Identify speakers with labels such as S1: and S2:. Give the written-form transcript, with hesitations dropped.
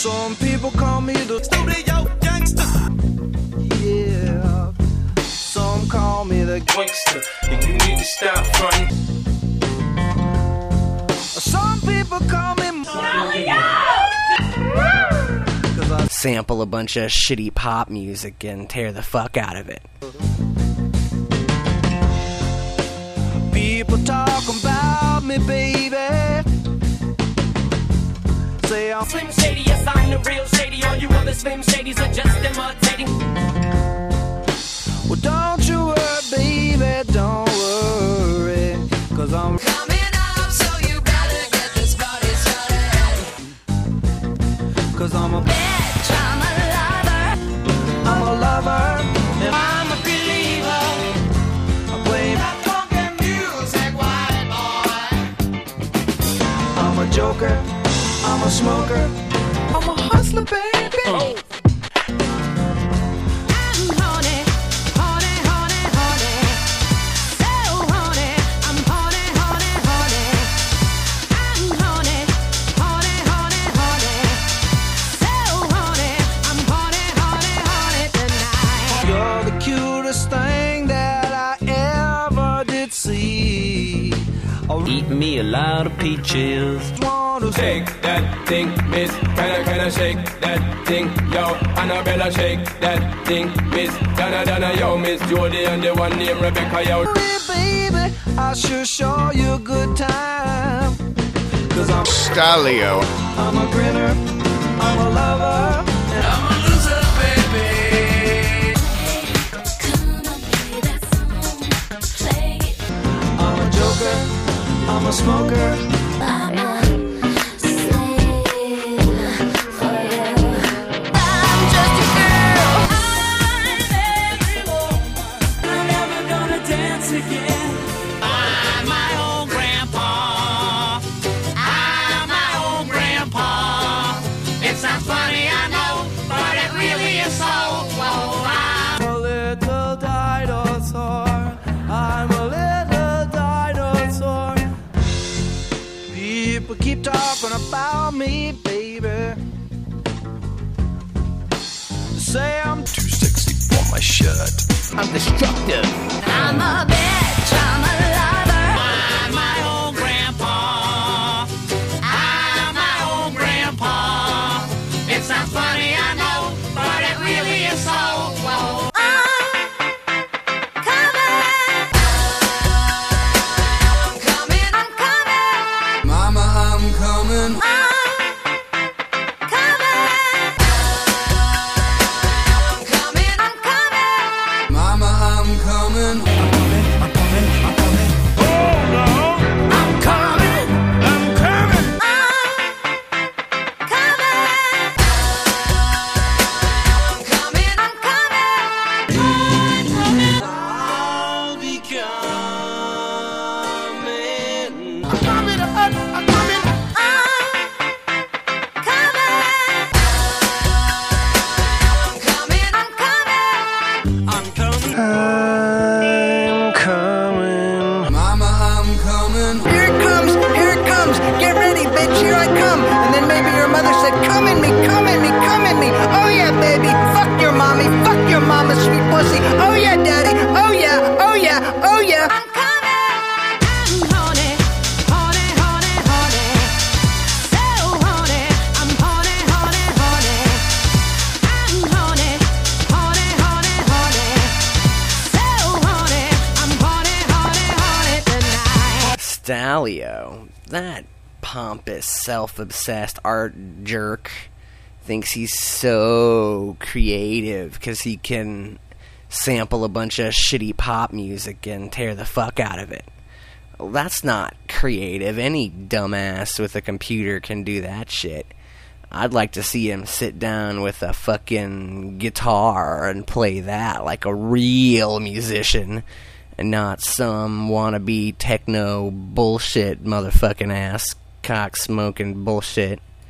S1: Some people call me the studio gangster. Yeah. Some call me the gangster, and you need to stop fronting. Some people call me
S2: sample a bunch of shitty pop music and tear the fuck out of it.
S1: People talk about me, baby. Say I'm
S3: Slim Shady, yes I'm the real Shady. All you other Slim Shadys are just imitating.
S1: well, don't you worry, baby, don't worry, 'cause I'm
S4: Coming up, so you better get this party started.
S1: 'Cause I'm a
S4: Bitch, I'm a lover.
S1: I'm a lover, and
S3: I'm a believer.
S1: I play
S3: That funky music, white boy.
S1: I'm a joker, I'm a smoker, I'm a hustler, baby.
S4: I'm horny, horny, horny, horny. So horny, I'm horny, horny, horny. I'm horny, horny, horny, horny. So horny, I'm horny, horny, horny tonight.
S1: You're the cutest thing that I ever did see. I
S5: Eat me a lot of peaches.
S1: want to
S6: Shake that thing, miss. Can I shake that thing, yo? Annabella, shake that thing, miss. Donna, yo, Miss Jody, and the one named Rebecca, yo.
S1: baby, I sure show you a good time. 'Cause I'm
S7: Stalio.
S1: I'm a grinner, I'm a lover, and I'm a loser, baby.
S4: Come on, play that song. Play it.
S1: I'm a joker, I'm a smoker.
S4: I'm a slave for you. I'm just a girl. I'm every woman.
S3: I'm never gonna dance again. I'm my own grandpa. I'm my own grandpa. It sounds funny, I know, but it really is so. I'm
S1: A little dinosaur, I'm a little dinosaur. People keep talking about me, baby. Say I'm too sexy for my shirt.
S5: I'm destructive.
S4: I'm a bitch. I'm a lover.
S3: I'm my own grandpa. I'm my own grandpa. It sounds funny, I know, but it really is so.
S4: I'm coming.
S1: Mama, I'm coming. Mama, I'm coming. I'll be coming. I'm coming. I'm coming. I'm coming. Mama, I'm coming.
S8: Here it comes, get ready, bitch, here I come. And then maybe your mother said, come in me, come in me, come in me. Oh yeah, baby, fuck your mommy, fuck your mama, sweet pussy. Oh yeah, daddy, oh yeah, oh yeah, oh yeah.
S4: I'm horny, horny, horny, horny. So horny, I'm horny, horny, horny. I'm horny, horny, horny, horny. So horny, I'm horny, horny, horny tonight.
S2: Stalio, that pompous, self-obsessed art jerk, thinks he's so creative because he can sample a bunch of shitty pop music and tear the fuck out of it. Well, that's not creative. Any dumbass with a computer can do that shit. I'd like to see him sit down with a fucking guitar and play that like a real musician, and not some wannabe techno bullshit motherfucking ass cock smoking bullshit.